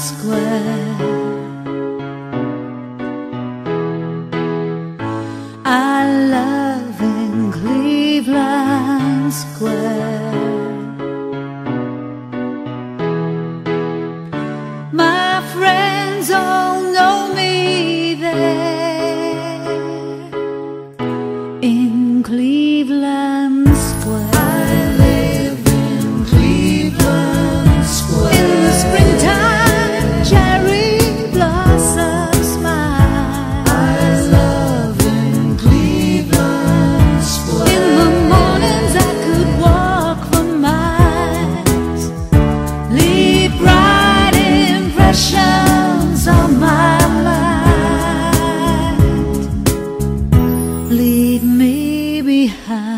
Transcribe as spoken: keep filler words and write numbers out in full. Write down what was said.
Square. I love in Cleveland Square. My friends all know me there in Cleveland Square. I live in Cleveland Square. In the springtime, cherry blossoms smile. I love in Cleveland Square. In the mornings I could walk for miles, leave bright impressions on my mind, leave me behind.